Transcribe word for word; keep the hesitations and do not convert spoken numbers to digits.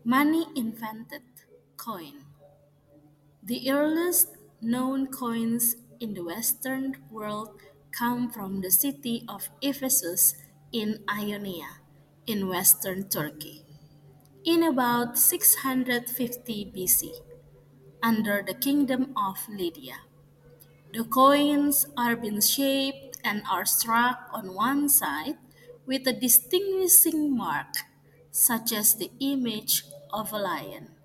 Money invented coin. The earliest known coins in the Western world come from the city of Ephesus in Ionia, in western Turkey, in about six hundred fifty B C, under the kingdom of Lydia. The coins are being shaped and are struck on one side with a distinguishing mark, such as the image of a lion,